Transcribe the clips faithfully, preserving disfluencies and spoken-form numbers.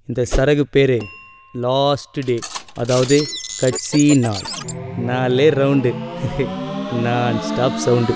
இந்த சரகு பேர் last day, அதாவது கட்சி நாள். நாலே ரவுண்டு, நான் ஸ்டாப் சவுண்டு.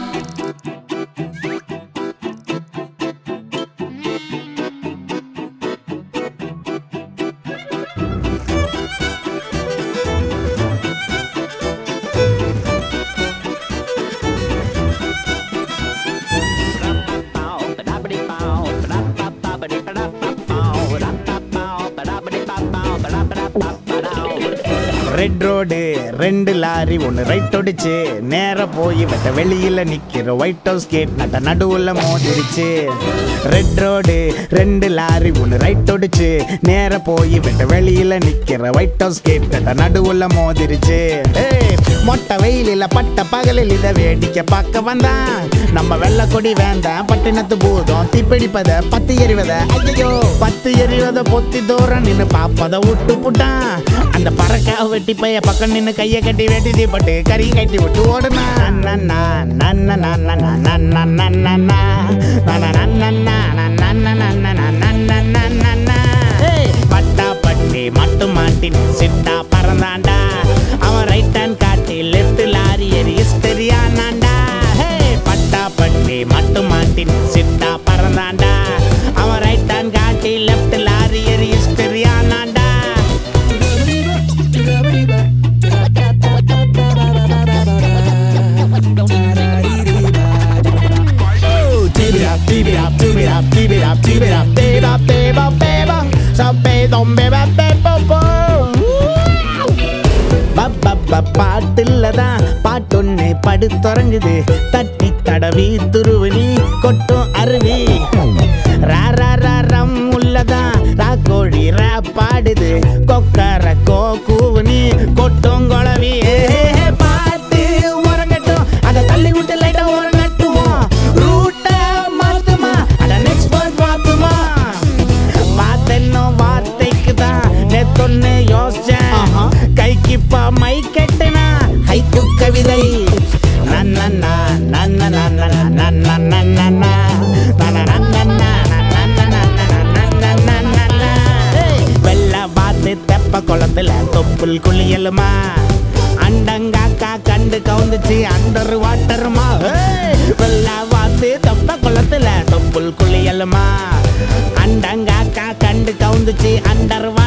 ரெட் ரோடு ரெண்டு லாரி ஒன்று ரைட் ஒடிச்சு நேர போய் வெட்ட வெளியில நிக்கிற ஒயிட் ஹவுஸ் கேட் நட்ட நடுவுல மோதிருச்சு. ரெட் ரோடு ரெண்டு லாரி ஒன்று ரைட் ஒடிச்சு நேர போய் வெட்ட வெளியில நிக்கிற ஒயிட் ஹவுஸ் கேட் நட்ட நடுவுல மோதிருச்சு. மொட்டை வெயிலில பட்ட பகலில் இதை வேடிக்கை பார்க்க வந்தான் நம்ம வெள்ள கொடி வேண்டாம் பட்டினத்து பூதம் தீப்பிடிப்பத பத்து எறிவத ஐயோ பத்து எறிவத பொத்தி தூரம் நின்று பாப்பத விட்டு புட்டான். அந்த பறக்க வெட்டி பைய பக்கம் நின்று கையை கட்டி வெட்டி தீப்பட்டு கறி கட்டி விட்டு ஓடுனா. பட்டா பட்டி மட்டும் மாட்டின் சிட்டா பறந்தாண்டா. அவன் ரைட் ஹேண்ட் காட்டி லெஃப்ட் லாரி எரி தெரியானாண்டா. பட்டா பட்டி மட்டும் மாட்டின் சிட்டா பறந்தாண்டா. அவன் ரைட் ஹேண்ட் காட்டி லெஃப்ட் லாரி எரி தெரியானாண்டா. Keep it up, keep it up, keep it up, keep it up, keep it up, baby, baby, baby, so baby, baby, baby, baby. பாட்டுலதான் பாட்டொன்னு படுத்துறங்குது தட்டி தடவி துருவனி கொட்டும் அருவி. ராரம் உள்ளதான் ராக்கோழி ரேப் பாடுது கொக்கர கோ கூவனி கொட்டும் குழவி. பாட்டு உறங்கட்டும் அதை தள்ளி விட்டு லைட்டா உறங்கட்டுவோம் ரூட்ட மாத்துமா அட நெக்ஸ்ட் பாயிண்ட் மாத்துமா. பார்த்தென்னும் வார்த்தைக்கு தான் நேத்தொன்னு யோசிச்சேன் கைக்குப்பா மை கெட்டனா ஹைக்கு கவிதை. நன்னா நன்னா நன்னா நன்னா நன்னா வெள்ள வாத்து தெப்ப குளத்துல தொப்புள் குளியலுமா. அண்டங்காக்கா கண்டு கவுந்துச்சு அண்டர் வாட்டருமா. வெள்ள வாத்து தெப்ப குளத்துல தொப்புள் குளியலுமா. அண்டங்காக்கா கண்டு கவுந்துச்சு அண்டர்